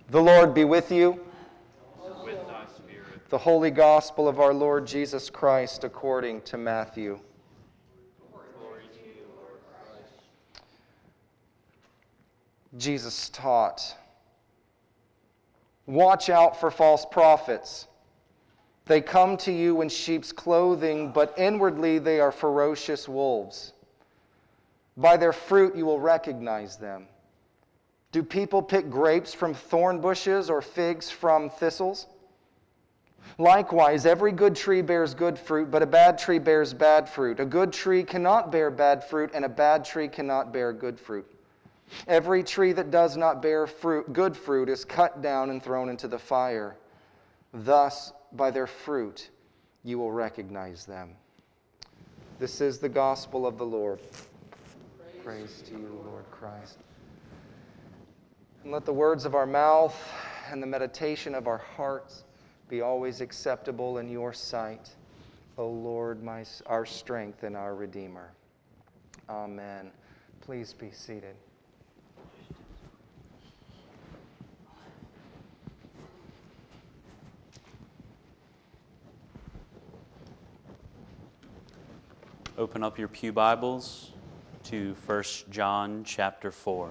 The Lord be with you. And with thy spirit. The Holy Gospel of our Lord Jesus Christ according to Matthew. Glory to you, Lord Christ. Jesus taught, "Watch out for false prophets. They come to you in sheep's clothing, but inwardly they are ferocious wolves. By their fruit you will recognize them. Do people pick grapes from thorn bushes or figs from thistles? Likewise, every good tree bears good fruit, but a bad tree bears bad fruit. A good tree cannot bear bad fruit, and a bad tree cannot bear good fruit. Every tree that does not bear good fruit is cut down and thrown into the fire. Thus, by their fruit, you will recognize them." This is the gospel of the Lord. Praise to you, Lord Christ. And let the words of our mouth and the meditation of our hearts be always acceptable in your sight, O Lord, our strength and our Redeemer. Amen. Please be seated. Open up your pew Bibles to 1 John chapter 4.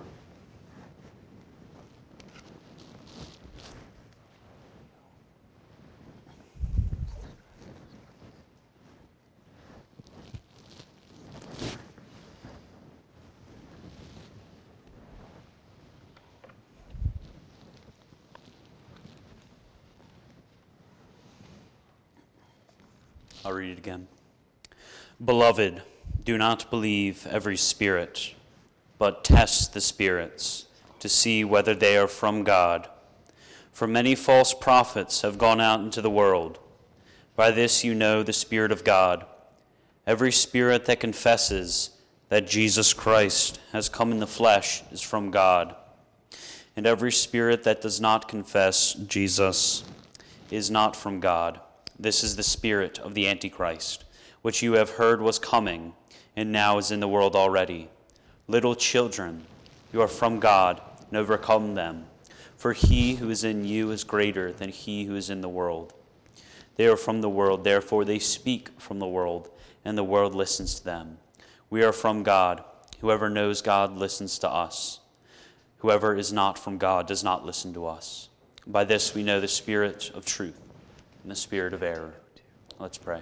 I'll read it again. Beloved, do not believe every spirit, but test the spirits to see whether they are from God. For many false prophets have gone out into the world. By this you know the Spirit of God. Every spirit that confesses that Jesus Christ has come in the flesh is from God. And every spirit that does not confess Jesus is not from God. This is the spirit of the Antichrist, which you have heard was coming, and now is in the world already. Little children, you are from God, and overcome them. For he who is in you is greater than he who is in the world. They are from the world, therefore they speak from the world, and the world listens to them. We are from God. Whoever knows God listens to us. Whoever is not from God does not listen to us. By this we know the spirit of truth and the spirit of error. Let's pray.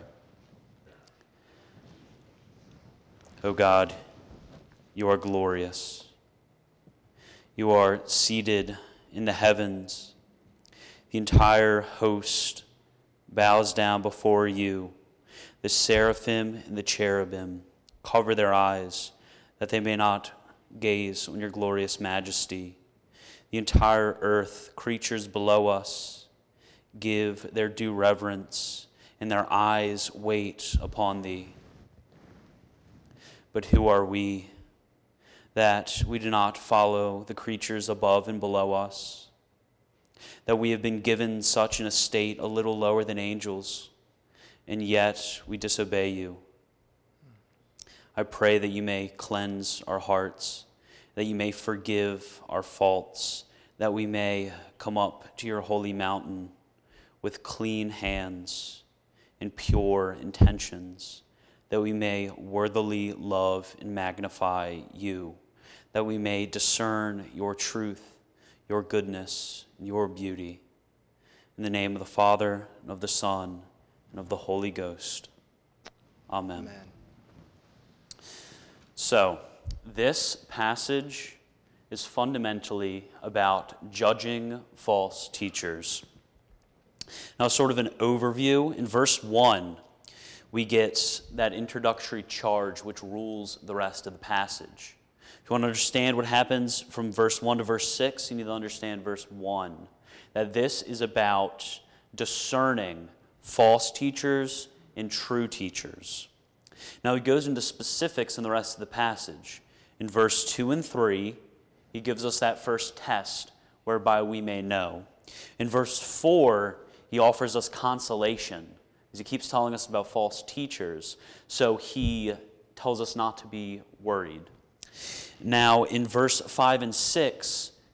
O God, you are glorious. You are seated in the heavens. The entire host bows down before you. The seraphim and the cherubim cover their eyes that they may not gaze on your glorious majesty. The entire earth, creatures below us, give their due reverence, and their eyes wait upon thee. But who are we, that we do not follow the creatures above and below us, that we have been given such an estate a little lower than angels, and yet we disobey you? I pray that you may cleanse our hearts, that you may forgive our faults, that we may come up to your holy mountain with clean hands and pure intentions, that we may worthily love and magnify you, that we may discern your truth, your goodness, and your beauty. In the name of the Father, and of the Son, and of the Holy Ghost. Amen. Amen. So, this passage is fundamentally about judging false teachers. Now, sort of an overview. In verse 1, we get that introductory charge which rules the rest of the passage. If you want to understand what happens from verse 1 to verse 6, you need to understand verse 1. That this is about discerning false teachers and true teachers. Now he goes into specifics in the rest of the passage. In verse 2 and 3, he gives us that first test whereby we may know. In verse 4, he offers us consolation, as he keeps telling us about false teachers, so he tells us not to be worried. Now, in verse 5 and 6,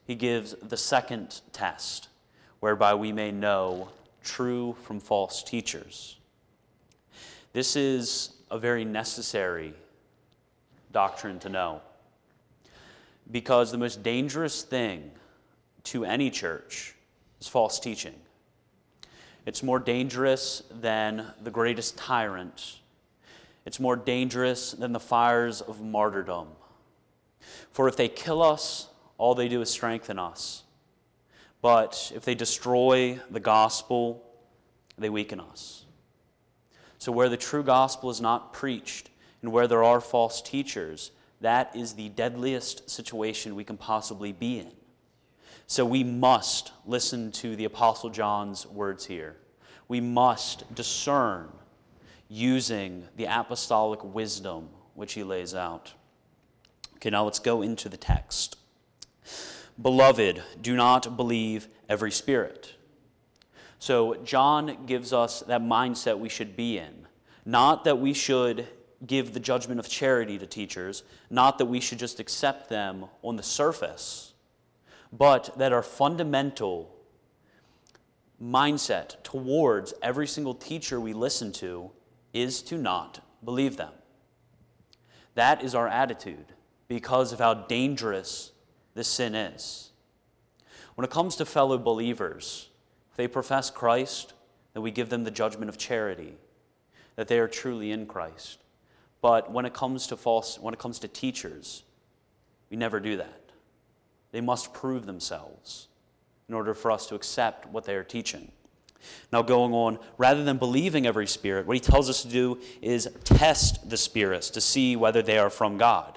he gives the second test, whereby we may know true from false teachers. This is a very necessary doctrine to know, because the most dangerous thing to any church is false teaching. It's more dangerous than the greatest tyrant. It's more dangerous than the fires of martyrdom. For if they kill us, all they do is strengthen us. But if they destroy the gospel, they weaken us. So where the true gospel is not preached, and where there are false teachers, that is the deadliest situation we can possibly be in. So we must listen to the Apostle John's words here. We must discern using the apostolic wisdom which he lays out. Okay, now let's go into the text. Beloved, do not believe every spirit. So John gives us that mindset we should be in. Not that we should give the judgment of charity to teachers, not that we should just accept them on the surface, but that our fundamental mindset towards every single teacher we listen to is to not believe them. That is our attitude because of how dangerous this sin is. When it comes to fellow believers, if they profess Christ, that we give them the judgment of charity, that they are truly in Christ. But when it comes to teachers, we never do that. They must prove themselves in order for us to accept what they are teaching. Now going on, rather than believing every spirit, what he tells us to do is test the spirits to see whether they are from God.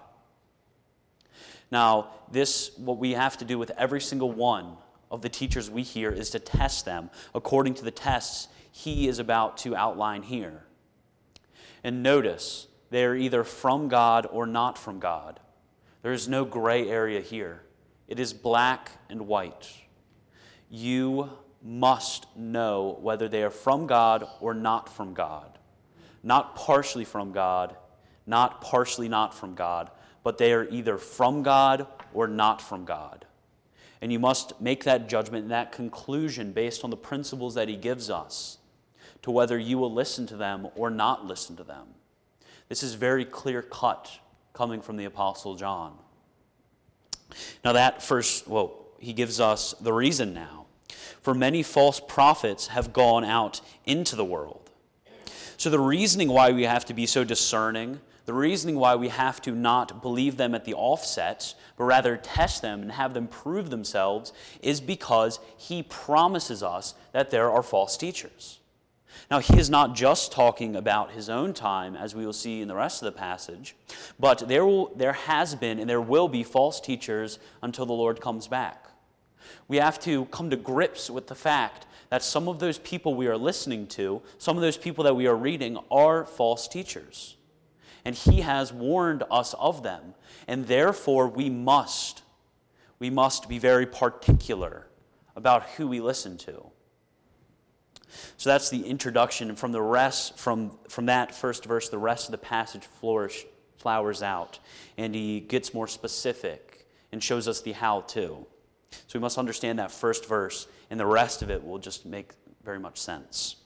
Now, what we have to do with every single one of the teachers we hear is to test them according to the tests he is about to outline here. And notice, they are either from God or not from God. There is no gray area here. It is black and white. You must know whether they are from God or not from God. Not partially from God, not partially not from God, but they are either from God or not from God. And you must make that judgment and that conclusion based on the principles that he gives us to whether you will listen to them or not listen to them. This is very clear cut coming from the Apostle John. Now he gives us the reason now. For many false prophets have gone out into the world. So the reasoning why we have to be so discerning, the reasoning why we have to not believe them at the offset, but rather test them and have them prove themselves, is because he promises us that there are false teachers. Now, he is not just talking about his own time, as we will see in the rest of the passage, but there has been and there will be false teachers until the Lord comes back. We have to come to grips with the fact that some of those people we are listening to, some of those people that we are reading, are false teachers. And he has warned us of them, and therefore we must be very particular about who we listen to. So that's the introduction, and from that first verse, the rest of the passage flowers out, and he gets more specific and shows us the how-to. So we must understand that first verse, and the rest of it will just make very much sense.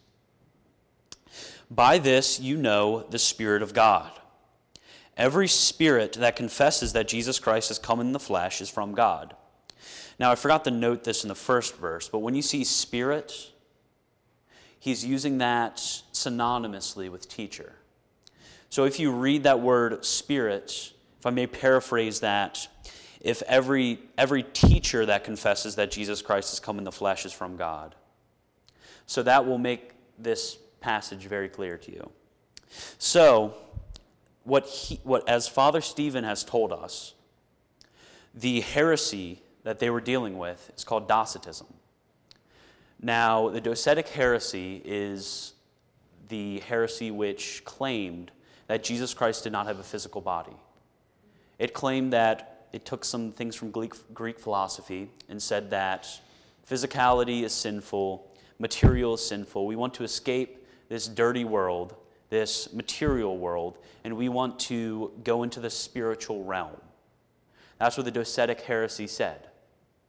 By this you know the Spirit of God. Every spirit that confesses that Jesus Christ has come in the flesh is from God. Now, I forgot to note this in the first verse, but when you see spirit, he's using that synonymously with teacher. So if you read that word spirit, if I may paraphrase that, if every teacher that confesses that Jesus Christ has come in the flesh is from God. So that will make this passage very clear to you. So, as Father Stephen has told us, the heresy that they were dealing with is called Docetism. Now, the Docetic heresy is the heresy which claimed that Jesus Christ did not have a physical body. It claimed that it took some things from Greek philosophy and said that physicality is sinful, material is sinful. We want to escape this dirty world, this material world, and we want to go into the spiritual realm. That's what the Docetic heresy said.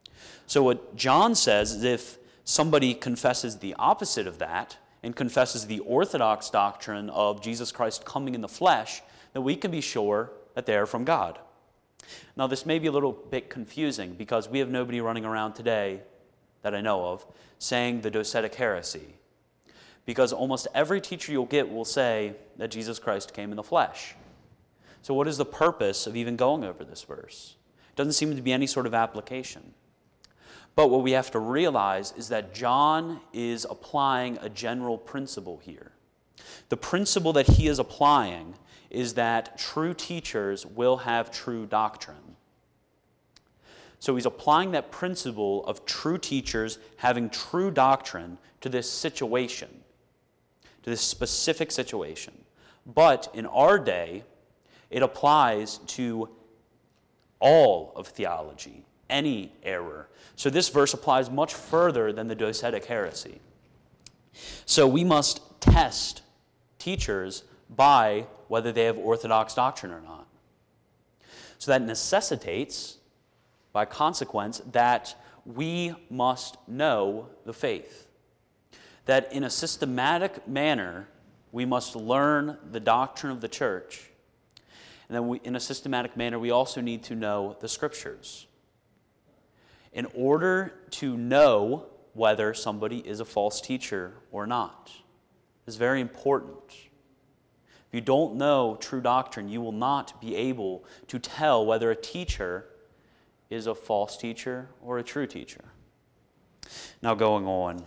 So what John says is if somebody confesses the opposite of that and confesses the orthodox doctrine of Jesus Christ coming in the flesh, then we can be sure that they are from God. Now, this may be a little bit confusing because we have nobody running around today that I know of saying the Docetic heresy, because almost every teacher you'll get will say that Jesus Christ came in the flesh. So what is the purpose of even going over this verse? It doesn't seem to be any sort of application. But what we have to realize is that John is applying a general principle here. The principle that he is applying is that true teachers will have true doctrine. So he's applying that principle of true teachers having true doctrine to this situation, to this specific situation. But in our day, it applies to all of theology, any error. So this verse applies much further than the Docetic heresy. So we must test teachers by whether they have orthodox doctrine or not. So that necessitates, by consequence, that we must know the faith. That in a systematic manner, we must learn the doctrine of the church. And then in a systematic manner, we also need to know the Scriptures. In order to know whether somebody is a false teacher or not. It's very important. If you don't know true doctrine, you will not be able to tell whether a teacher is a false teacher or a true teacher. Now going on.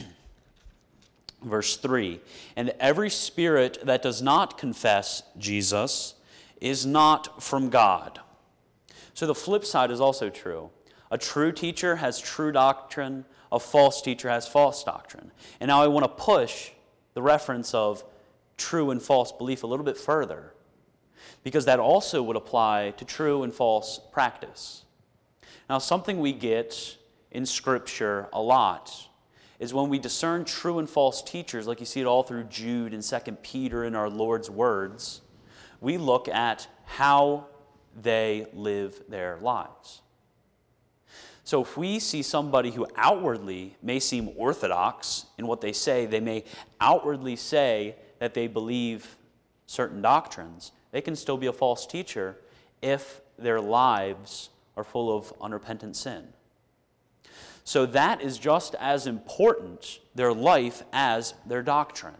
Verse 3, and every spirit that does not confess Jesus is not from God. So the flip side is also true. A true teacher has true doctrine, a false teacher has false doctrine. And now I want to push the reference of true and false belief a little bit further, because that also would apply to true and false practice. Now, something we get in Scripture a lot is when we discern true and false teachers, like you see it all through Jude and 2 Peter in our Lord's words, we look at how they live their lives. So if we see somebody who outwardly may seem orthodox in what they say, they may outwardly say that they believe certain doctrines, they can still be a false teacher if their lives are full of unrepentant sin. So that is just as important, their life, as their doctrine.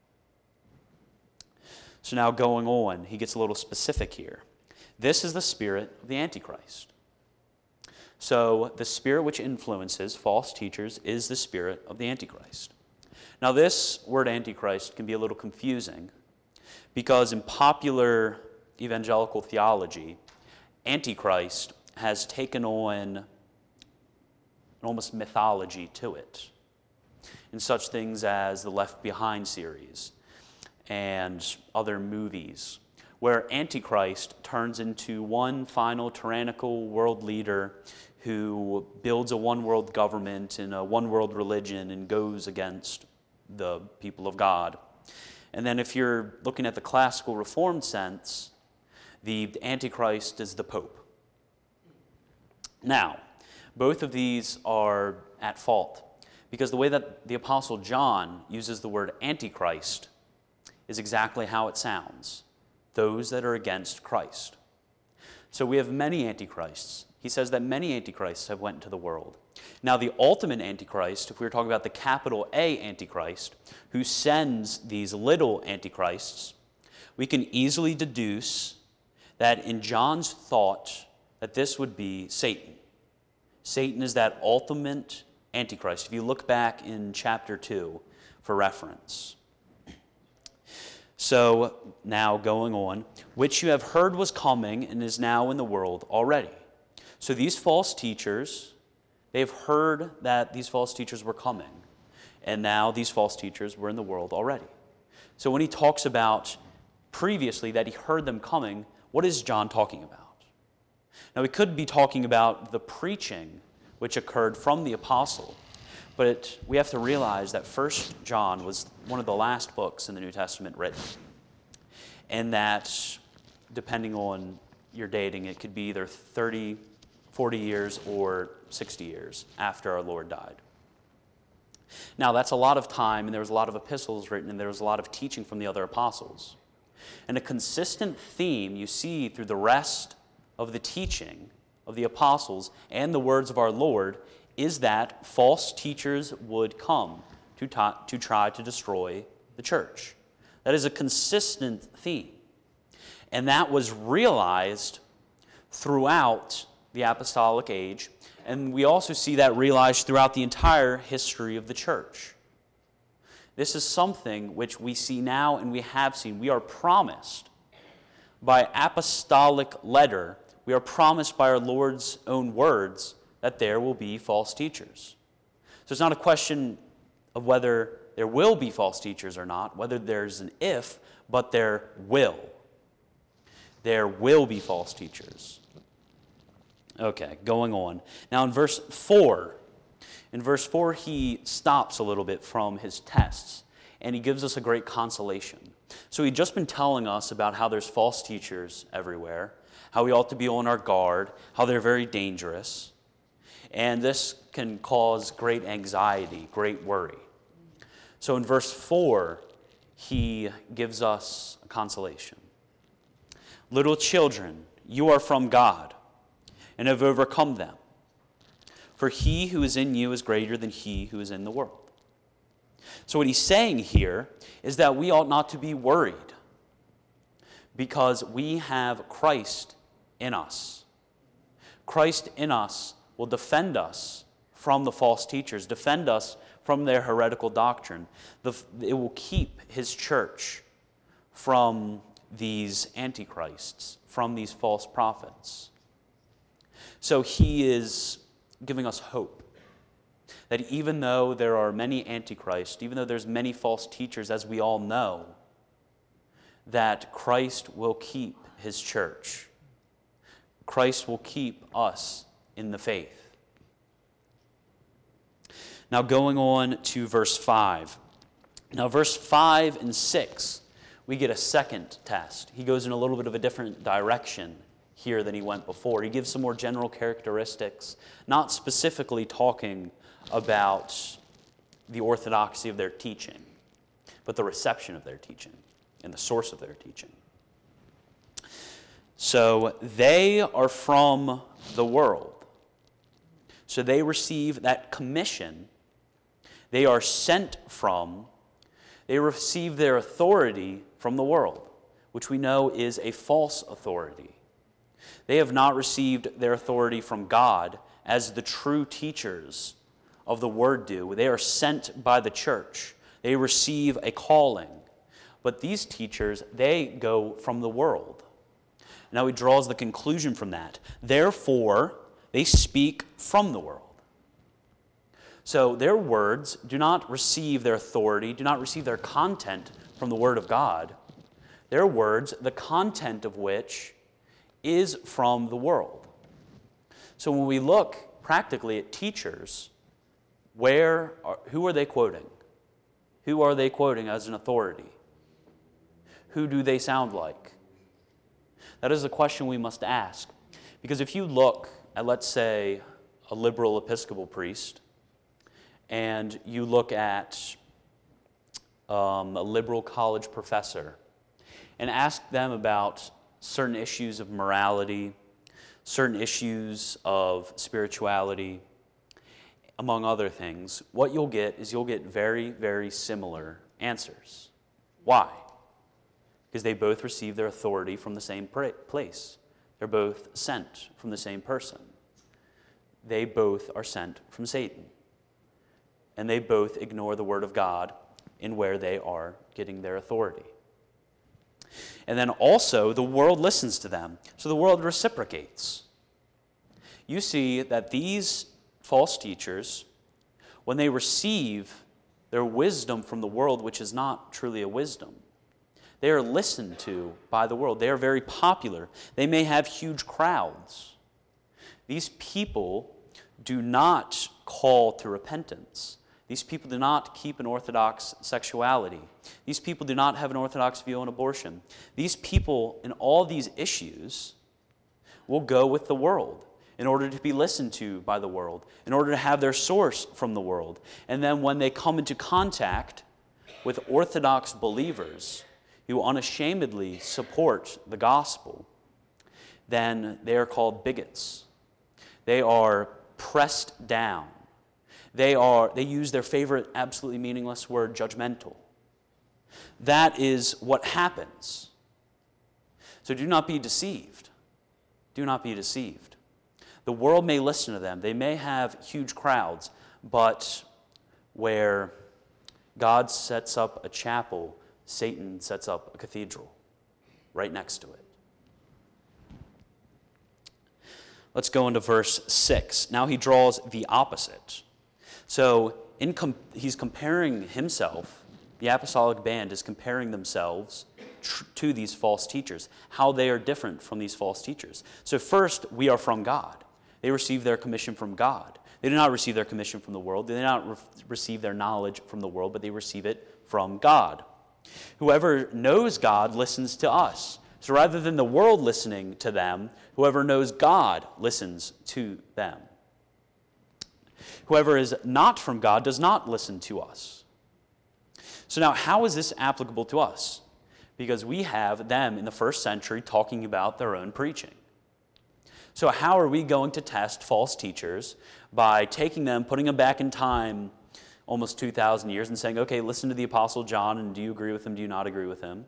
So now going on, he gets a little specific here. This is the spirit of the Antichrist. So the spirit which influences false teachers is the spirit of the Antichrist. Now this word Antichrist can be a little confusing because in popular evangelical theology, Antichrist has taken on almost mythology to it, in such things as the Left Behind series and other movies, where Antichrist turns into one final tyrannical world leader who builds a one-world government and a one-world religion and goes against the people of God. And then if you're looking at the classical Reformed sense, the Antichrist is the Pope. Now, both of these are at fault because the way that the Apostle John uses the word Antichrist is exactly how it sounds. Those that are against Christ. So we have many Antichrists. He says that many Antichrists have went into the world. Now the ultimate Antichrist, if we were talking about the capital A Antichrist, who sends these little Antichrists, we can easily deduce that in John's thought that this would be Satan. Satan is that ultimate Antichrist. If you look back in chapter 2 for reference. So now going on, which you have heard was coming and is now in the world already. So these false teachers, they've heard that these false teachers were coming. And now these false teachers were in the world already. So when he talks about previously that he heard them coming, what is John talking about? Now, we could be talking about the preaching which occurred from the apostle, but we have to realize that 1 John was one of the last books in the New Testament written, and that, depending on your dating, it could be either 30, 40 years or 60 years after our Lord died. Now, that's a lot of time, and there was a lot of epistles written, and there was a lot of teaching from the other apostles. And a consistent theme you see through the rest of the teaching of the apostles and the words of our Lord is that false teachers would come to try to destroy the church. That is a consistent theme. And that was realized throughout the apostolic age, and we also see that realized throughout the entire history of the church. This is something which we see now and we have seen. We are promised by apostolic letter, we are promised by our Lord's own words that there will be false teachers. So it's not a question of whether there will be false teachers or not, whether there's an if, but there will. There will be false teachers. Okay, going on. Now in verse 4, he stops a little bit from his tests, and he gives us a great consolation. So he'd just been telling us about how there's false teachers everywhere, how we ought to be on our guard, how they're very dangerous, and this can cause great anxiety, great worry. So in verse 4, he gives us a consolation. Little children, you are from God, and have overcome them. For he who is in you is greater than he who is in the world. So what he's saying here is that we ought not to be worried because we have Christ in us. Christ in us will defend us from the false teachers, defend us from their heretical doctrine. It will keep his church from these antichrists, from these false prophets. So he is giving us hope that even though there are many antichrists, even though there's many false teachers, as we all know, that Christ will keep his church. Christ will keep us in the faith. Now going on to verse 5. Now verse 5 and 6, we get a second test. He goes in a little bit of a different direction here than he went before. He gives some more general characteristics, not specifically talking about the orthodoxy of their teaching, but the reception of their teaching and the source of their teaching. So they are from the world. So they receive that commission. They are sent from, they receive their authority from the world, which we know is a false authority. They have not received their authority from God as the true teachers of the word do. They are sent by the church. They receive a calling. But these teachers, they go from the world. Now he draws the conclusion from that. Therefore, they speak from the world. So their words do not receive their authority, do not receive their content from the word of God. Their words, the content of which is from the world. So when we look practically at teachers, who are they quoting? Who are they quoting as an authority? Who do they sound like? That is a question we must ask. Because if you look at, let's say, a liberal Episcopal priest, and you look at a liberal college professor, and ask them about certain issues of morality, certain issues of spirituality, among other things, what you'll get is very, very similar answers. Why? Because they both receive their authority from the same place. They're both sent from the same person. They both are sent from Satan. And they both ignore the word of God in where they are getting their authority. And then also, the world listens to them. So the world reciprocates. You see that these false teachers, when they receive their wisdom from the world, which is not truly a wisdom, they are listened to by the world. They are very popular. They may have huge crowds. These people do not call to repentance. These people do not keep an orthodox sexuality. These people do not have an orthodox view on abortion. These people, in all these issues, will go with the world. in order to be listened to by the world, in order to have their source from the world. And then when they come into contact with Orthodox believers who unashamedly support the gospel, then they are called bigots. They are pressed down. They use their favorite absolutely meaningless word, judgmental. That is what happens. So do not be deceived. Do not be deceived. The world may listen to them. They may have huge crowds, but where God sets up a chapel, Satan sets up a cathedral right next to it. Let's go into verse 6. Now he draws the opposite. So he's comparing himself, the apostolic band is comparing themselves to these false teachers, how they are different from these false teachers. So first, we are from God. They receive their commission from God. They do not receive their commission from the world. They do not receive their knowledge from the world, but they receive it from God. Whoever knows God listens to us. So rather than the world listening to them, whoever knows God listens to them. Whoever is not from God does not listen to us. So now, how is this applicable to us? Because we have them in the first century talking about their own preaching. So how are we going to test false teachers? By taking them, putting them back in time almost 2,000 years and saying, okay, listen to the Apostle John, and do you agree with him, do you not agree with him?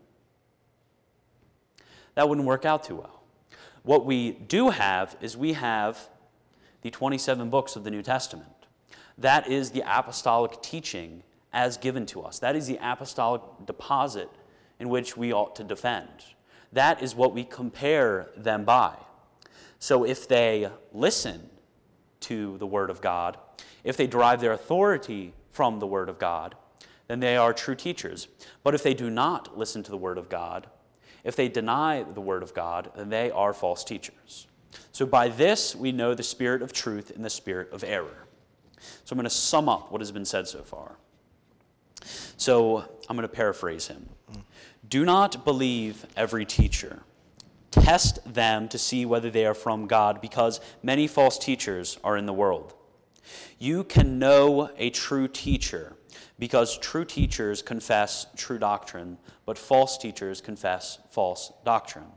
That wouldn't work out too well. What we do have is we have the 27 books of the New Testament. That is the apostolic teaching as given to us. That is the apostolic deposit in which we ought to defend. That is what we compare them by. So if they listen to the Word of God, if they derive their authority from the Word of God, then they are true teachers. But if they do not listen to the Word of God, if they deny the Word of God, then they are false teachers. So by this we know the spirit of truth and the spirit of error. So I'm going to sum up what has been said so far. So I'm going to paraphrase him. Do not believe every teacher. Test them to see whether they are from God, because many false teachers are in the world. You can know a true teacher, because true teachers confess true doctrine, but false teachers confess false doctrine.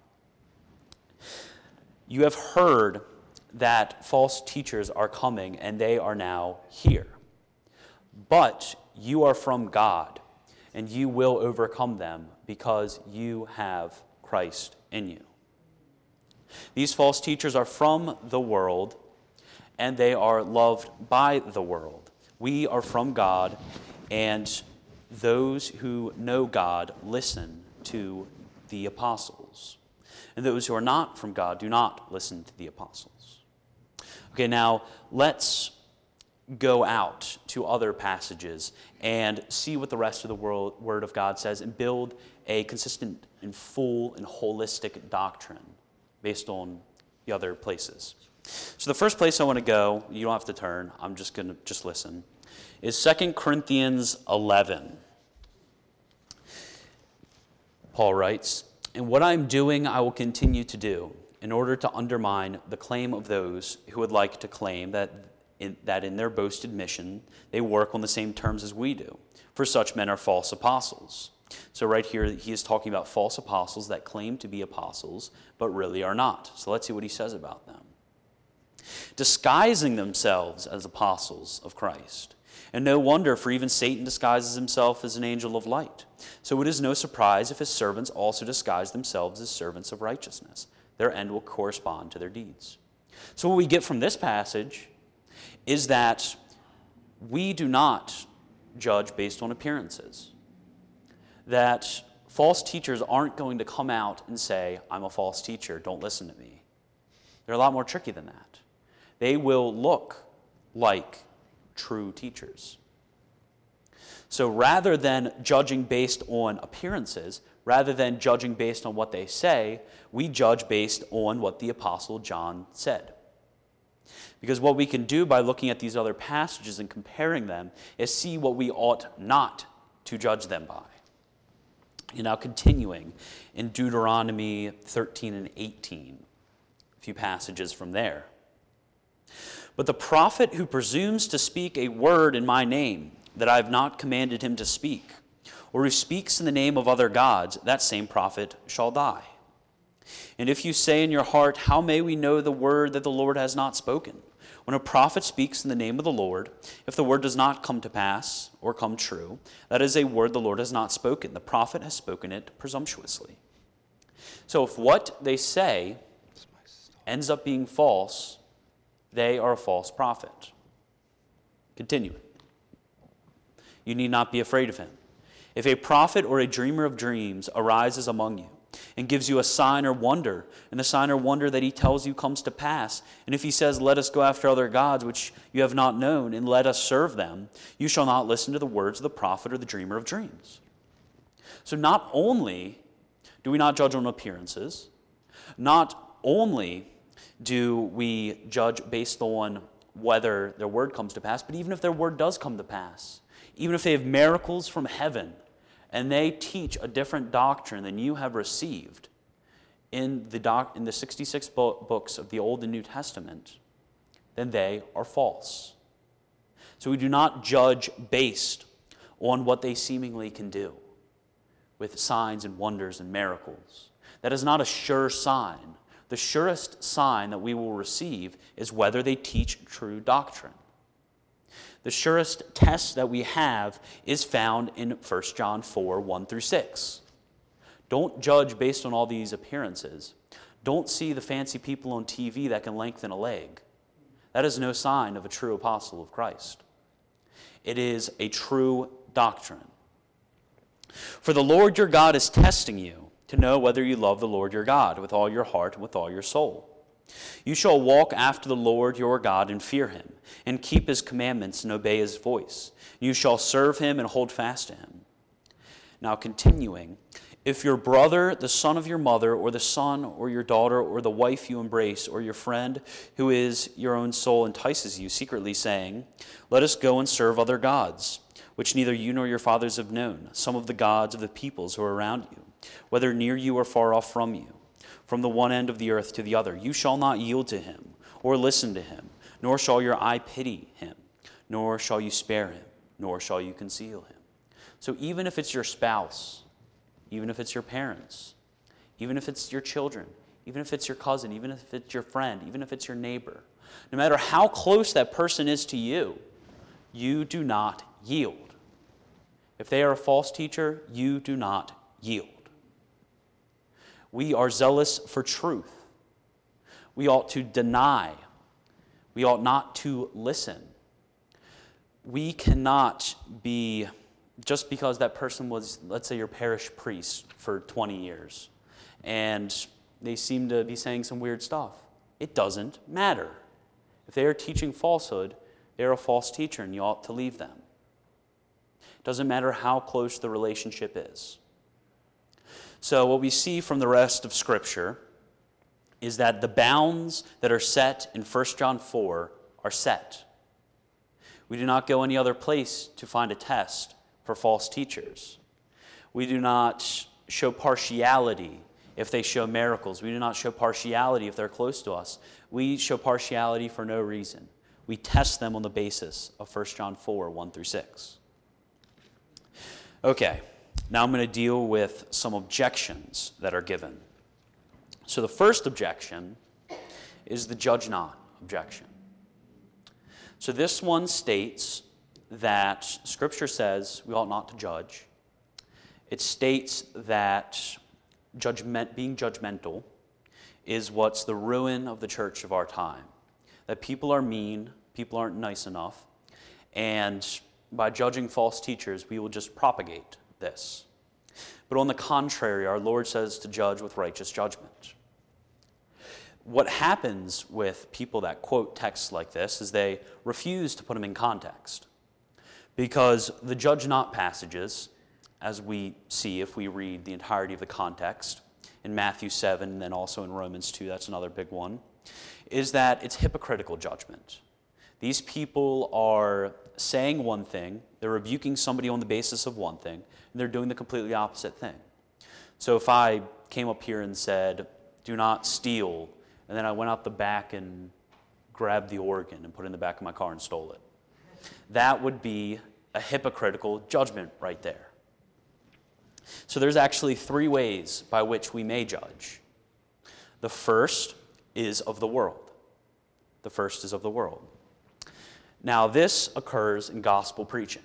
You have heard that false teachers are coming, and they are now here. But you are from God, and you will overcome them, because you have Christ in you. These false teachers are from the world, and they are loved by the world. We are from God, and those who know God listen to the apostles. And those who are not from God do not listen to the apostles. Okay, now let's go out to other passages and see what the rest of the Word of God says and build a consistent and full and holistic doctrine based on the other places. So the first place I want to go, you don't have to turn, I'm just going to listen, is 2 Corinthians 11. Paul writes, "And what I'm doing I will continue to do, in order to undermine the claim of those who would like to claim that in their boasted mission they work on the same terms as we do. For such men are false apostles." So right here he is talking about false apostles that claim to be apostles but really are not. So let's see what he says about them. "Disguising themselves as apostles of Christ. And no wonder, for even Satan disguises himself as an angel of light. So it is no surprise if his servants also disguise themselves as servants of righteousness. Their end will correspond to their deeds." So what we get from this passage is that we do not judge based on appearances. That false teachers aren't going to come out and say, "I'm a false teacher, don't listen to me." They're a lot more tricky than that. They will look like true teachers. So rather than judging based on appearances, rather than judging based on what they say, we judge based on what the Apostle John said. Because what we can do by looking at these other passages and comparing them is see what we ought not to judge them by. And now continuing in Deuteronomy 13 and 18, a few passages from there. But the prophet who presumes to speak a word in my name that I have not commanded him to speak, or who speaks in the name of other gods, that same prophet shall die. And if you say in your heart, how may we know the word that the Lord has not spoken? When a prophet speaks in the name of the Lord, if the word does not come to pass or come true, that is a word the Lord has not spoken. The prophet has spoken it presumptuously. So if what they say ends up being false, they are a false prophet. Continue. You need not be afraid of him. If a prophet or a dreamer of dreams arises among you and gives you a sign or wonder, and the sign or wonder that he tells you comes to pass, and if he says, let us go after other gods which you have not known, and let us serve them, you shall not listen to the words of the prophet or the dreamer of dreams. So not only do we not judge on appearances, not only do we judge based on whether their word comes to pass, but even if their word does come to pass, even if they have miracles from heaven and they teach a different doctrine than you have received in the 66 books of the Old and New Testament, then they are false. So we do not judge based on what they seemingly can do with signs and wonders and miracles. That is not a sure sign. The surest sign that we will receive is whether they teach true doctrine. The surest test that we have is found in 1 John 4, 1 through 6. Don't judge based on all these appearances. Don't see the fancy people on TV that can lengthen a leg. That is no sign of a true apostle of Christ. It is a true doctrine. For the Lord your God is testing you to know whether you love the Lord your God with all your heart and with all your soul. You shall walk after the Lord your God and fear him, and keep his commandments and obey his voice. You shall serve him and hold fast to him. Now continuing, if your brother, the son of your mother, or the son or your daughter, or the wife you embrace, or your friend who is your own soul entices you secretly, saying, let us go and serve other gods, which neither you nor your fathers have known, some of the gods of the peoples who are around you, whether near you or far off from you, from the one end of the earth to the other, you shall not yield to him, or listen to him, nor shall your eye pity him, nor shall you spare him, nor shall you conceal him. So even if it's your spouse, even if it's your parents, even if it's your children, even if it's your cousin, even if it's your friend, even if it's your neighbor, no matter how close that person is to you, you do not yield. If they are a false teacher, you do not yield. We are zealous for truth. We ought to deny. We ought not to listen. We cannot be, just because that person was, let's say, your parish priest for 20 years, and they seem to be saying some weird stuff. It doesn't matter. If they are teaching falsehood, they're a false teacher, and you ought to leave them. It doesn't matter how close the relationship is. So what we see from the rest of Scripture is that the bounds that are set in 1 John 4 are set. We do not go any other place to find a test for false teachers. We do not show partiality if they show miracles. We do not show partiality if they're close to us. We show partiality for no reason. We test them on the basis of 1 John 4, 1 through 6. Okay. Now I'm going to deal with some objections that are given. So the first objection is the judge not objection. So this one states that Scripture says we ought not to judge. It states that being judgmental is what's the ruin of the church of our time. That people are mean, people aren't nice enough, and by judging false teachers, we will just propagate this. But on the contrary, our Lord says to judge with righteous judgment. What happens with people that quote texts like this is they refuse to put them in context. Because the judge not passages, as we see if we read the entirety of the context, in Matthew 7 and then also in Romans 2, that's another big one, is that it's hypocritical judgment. These people are saying one thing, they're rebuking somebody on the basis of one thing, and they're doing the completely opposite thing. So if I came up here and said, do not steal, and then I went out the back and grabbed the organ and put it in the back of my car and stole it. That would be a hypocritical judgment right there. So there's actually 3 ways by which we may judge. The first is of the world. The first is of the world. Now, this occurs in gospel preaching.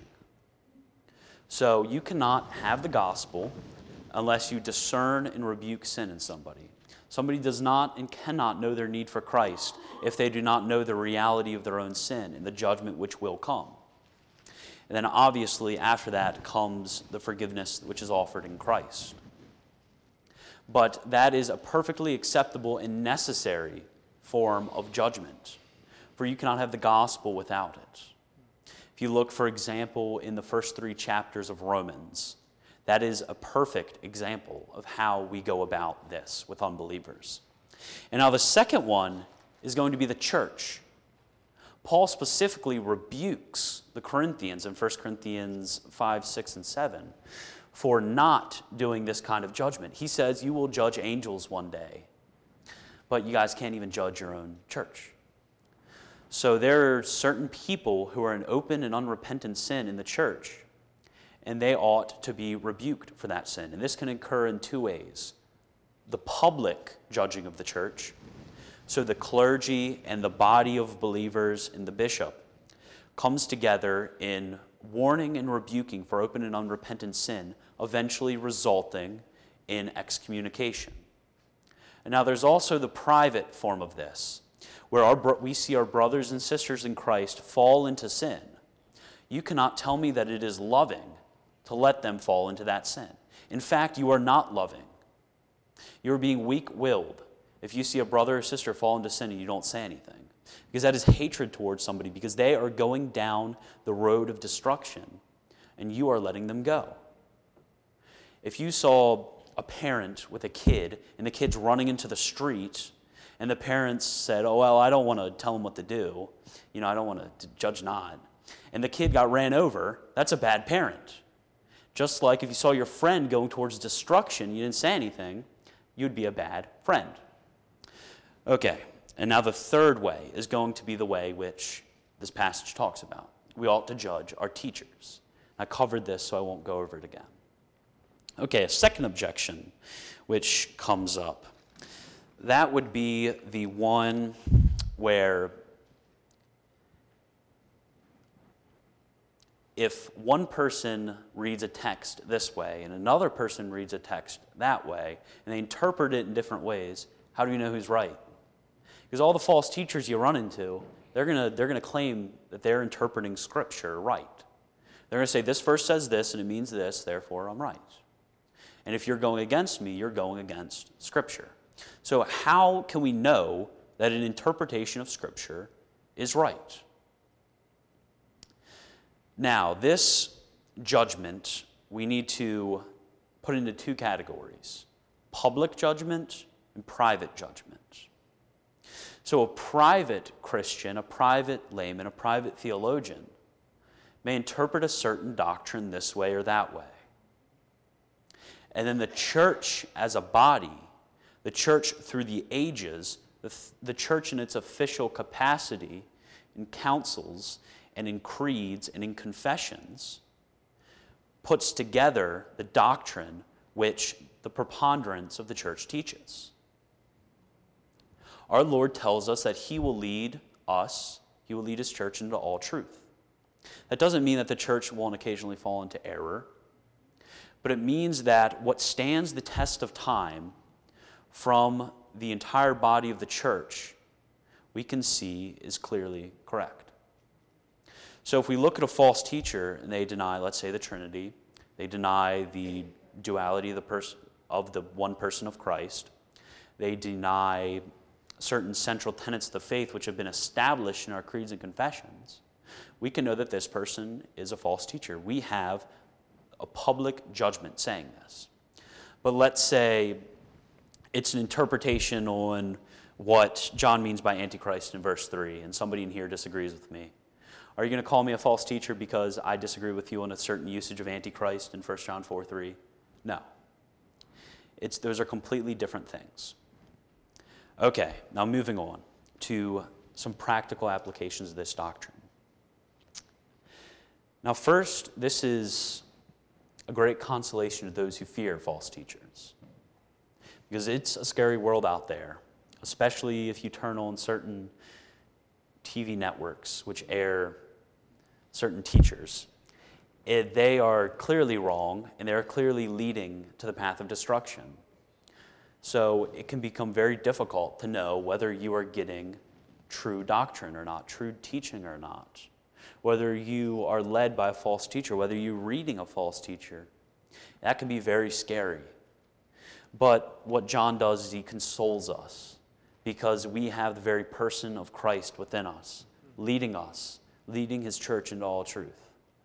So you cannot have the gospel unless you discern and rebuke sin in somebody. Somebody does not and cannot know their need for Christ if they do not know the reality of their own sin and the judgment which will come. And then obviously after that comes the forgiveness which is offered in Christ. But that is a perfectly acceptable and necessary form of judgment, for you cannot have the gospel without it. If you look, for example, in the first 3 chapters of Romans, that is a perfect example of how we go about this with unbelievers. And now the second one is going to be the church. Paul specifically rebukes the Corinthians in 1 Corinthians 5, 6, and 7 for not doing this kind of judgment. He says, you will judge angels one day, but you guys can't even judge your own church. So there are certain people who are in open and unrepentant sin in the church, and they ought to be rebuked for that sin. And this can occur in 2 ways. The public judging of the church, so the clergy and the body of believers and the bishop comes together in warning and rebuking for open and unrepentant sin, eventually resulting in excommunication. And now there's also the private form of this, where we see our brothers and sisters in Christ fall into sin. You cannot tell me that it is loving to let them fall into that sin. In fact, you are not loving. You are being weak-willed if you see a brother or sister fall into sin and you don't say anything. Because that is hatred towards somebody, because they are going down the road of destruction and you are letting them go. If you saw a parent with a kid and the kid's running into the street and the parents said, oh, well, I don't want to tell him what to do. I don't want to judge not. And the kid got ran over, that's a bad parent. Just like if you saw your friend going towards destruction, you didn't say anything, you'd be a bad friend. Okay, and now the third way is going to be the way which this passage talks about. We ought to judge our teachers. I covered this, so I won't go over it again. Okay, a second objection which comes up. That would be the one where if one person reads a text this way and another person reads a text that way, and they interpret it in different ways, how do you know who's right? Because all the false teachers you run into, they're gonna claim that they're interpreting Scripture right. They're going to say, this verse says this, and it means this, therefore I'm right. And if you're going against me, you're going against Scripture. So how can we know that an interpretation of Scripture is right? Now, this judgment we need to put into 2 categories: public judgment and private judgment. So a private Christian, a private layman, a private theologian may interpret a certain doctrine this way or that way. And then the church as a body, the church through the ages, the church in its official capacity, in councils and in creeds and in confessions, puts together the doctrine which the preponderance of the church teaches. Our Lord tells us that He will lead us, He will lead His church into all truth. That doesn't mean that the church won't occasionally fall into error, but it means that what stands the test of time from the entire body of the church, we can see is clearly correct. So if we look at a false teacher and they deny, let's say, the Trinity, they deny the duality of the one person of Christ, they deny certain central tenets of the faith which have been established in our creeds and confessions, we can know that this person is a false teacher. We have a public judgment saying this. But let's say it's an interpretation on what John means by Antichrist in verse 3, and somebody in here disagrees with me. Are you going to call me a false teacher because I disagree with you on a certain usage of Antichrist in 1 John 4:3? No. Those are completely different things. Okay, now moving on to some practical applications of this doctrine. Now, first, this is a great consolation to those who fear false teachers, because it's a scary world out there, especially if you turn on certain TV networks which air certain teachers. They are clearly wrong, and they are clearly leading to the path of destruction. So it can become very difficult to know whether you are getting true doctrine or not, true teaching or not, whether you are led by a false teacher, whether you're reading a false teacher. That can be very scary. But what John does is he consoles us, because we have the very person of Christ within us, leading his church into all truth.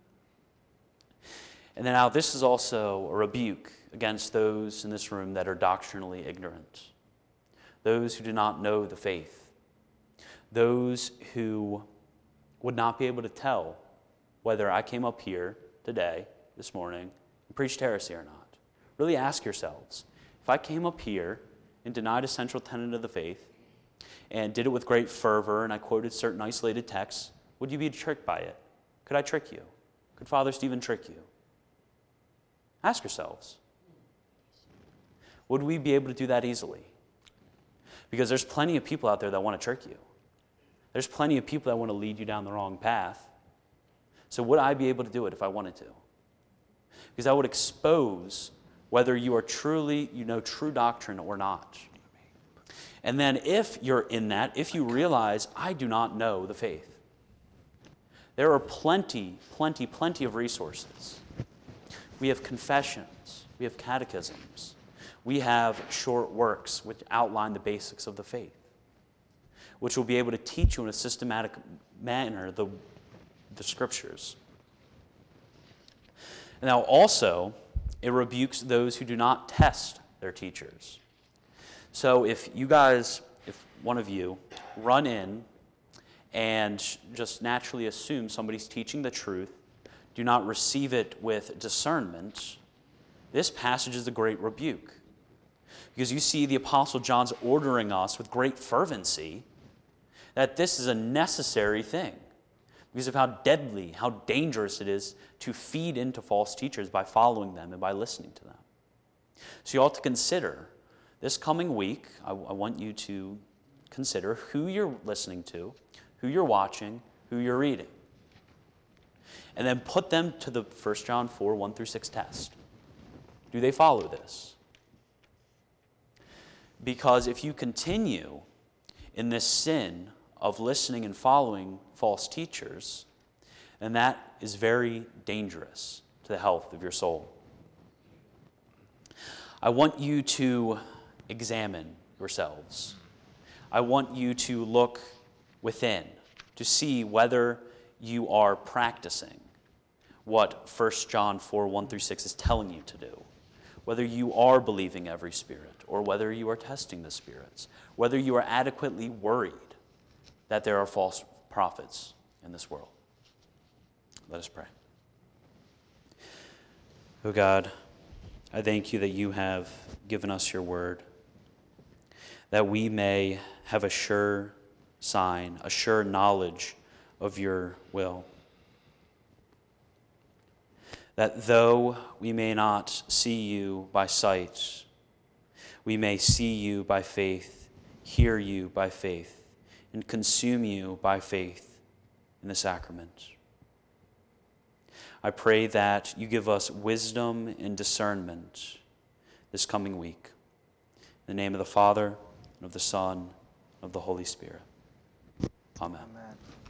And then now this is also a rebuke against those in this room that are doctrinally ignorant, those who do not know the faith, those who would not be able to tell whether I came up here today, this morning, and preached heresy or not. Really ask yourselves, if I came up here and denied a central tenet of the faith and did it with great fervor and I quoted certain isolated texts, would you be tricked by it? Could I trick you? Could Father Stephen trick you? Ask yourselves. Would we be able to do that easily? Because there's plenty of people out there that want to trick you. There's plenty of people that want to lead you down the wrong path. So would I be able to do it if I wanted to? Because I would expose whether you are truly, you know true doctrine or not. And then if you're in that, if you realize, I do not know the faith, there are plenty of resources. We have confessions, we have catechisms, we have short works which outline the basics of the faith, which will be able to teach you in a systematic manner the scriptures. Now also, it rebukes those who do not test their teachers. So if one of you run in and just naturally assume somebody's teaching the truth, do not receive it with discernment, this passage is a great rebuke. Because you see the Apostle John's ordering us with great fervency that this is a necessary thing, because of how deadly, how dangerous it is to feed into false teachers by following them and by listening to them. So you ought to consider, this coming week, I want you to consider who you're listening to, who you're watching, who you're reading. And then put them to the 1 John 4, 1 through 6 test. Do they follow this? Because if you continue in this sin of listening and following false teachers, then that is very dangerous to the health of your soul. I want you to examine yourselves. I want you to look within to see whether you are practicing what 1 John 4, 1 through 6 is telling you to do. Whether you are believing every spirit, or whether you are testing the spirits, whether you are adequately worried that there are false prophets in this world. Let us pray. Oh God, I thank you that you have given us your word, that we may have a sure sign, a sure knowledge of your will. That though we may not see you by sight, we may see you by faith, hear you by faith, and consume you by faith in the sacrament. I pray that you give us wisdom and discernment this coming week. In the name of the Father, and of the Son, and of the Holy Spirit. Amen. Amen.